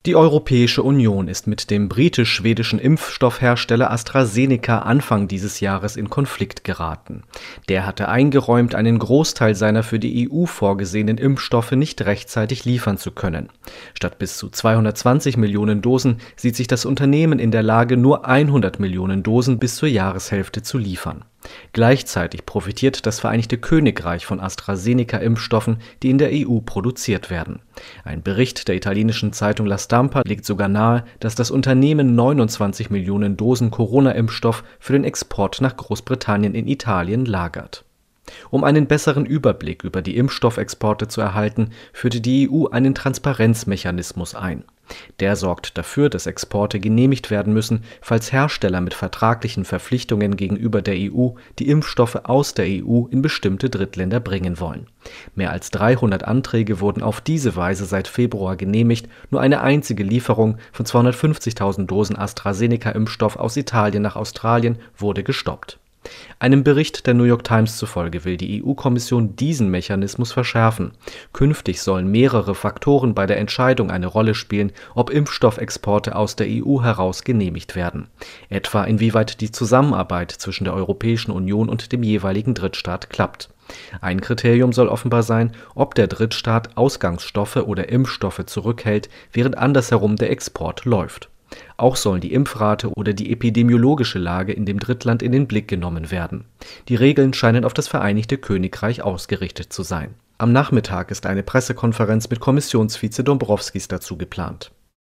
Die Europäische Union ist mit dem britisch-schwedischen Impfstoffhersteller AstraZeneca Anfang dieses Jahres in Konflikt geraten. Der hatte eingeräumt, einen Großteil seiner für die EU vorgesehenen Impfstoffe nicht rechtzeitig liefern zu können. Statt bis zu 220 Millionen Dosen sieht sich das Unternehmen in der Lage, nur 100 Millionen Dosen bis zur Jahreshälfte zu liefern. Gleichzeitig profitiert das Vereinigte Königreich von AstraZeneca-Impfstoffen, die in der EU produziert werden. Ein Bericht der italienischen Zeitung La Stampa legt sogar nahe, dass das Unternehmen 29 Millionen Dosen Corona-Impfstoff für den Export nach Großbritannien in Italien lagert. Um einen besseren Überblick über die Impfstoffexporte zu erhalten, führte die EU einen Transparenzmechanismus ein. Der sorgt dafür, dass Exporte genehmigt werden müssen, falls Hersteller mit vertraglichen Verpflichtungen gegenüber der EU die Impfstoffe aus der EU in bestimmte Drittländer bringen wollen. Mehr als 300 Anträge wurden auf diese Weise seit Februar genehmigt, nur eine einzige Lieferung von 250.000 Dosen AstraZeneca-Impfstoff aus Italien nach Australien wurde gestoppt. Einem Bericht der New York Times zufolge will die EU-Kommission diesen Mechanismus verschärfen. Künftig sollen mehrere Faktoren bei der Entscheidung eine Rolle spielen, ob Impfstoffexporte aus der EU heraus genehmigt werden. Etwa inwieweit die Zusammenarbeit zwischen der Europäischen Union und dem jeweiligen Drittstaat klappt. Ein Kriterium soll offenbar sein, ob der Drittstaat Ausgangsstoffe oder Impfstoffe zurückhält, während andersherum der Export läuft. Auch sollen die Impfrate oder die epidemiologische Lage in dem Drittland in den Blick genommen werden. Die Regeln scheinen auf das Vereinigte Königreich ausgerichtet zu sein. Am Nachmittag ist eine Pressekonferenz mit Kommissionsvize Dombrovskis dazu geplant.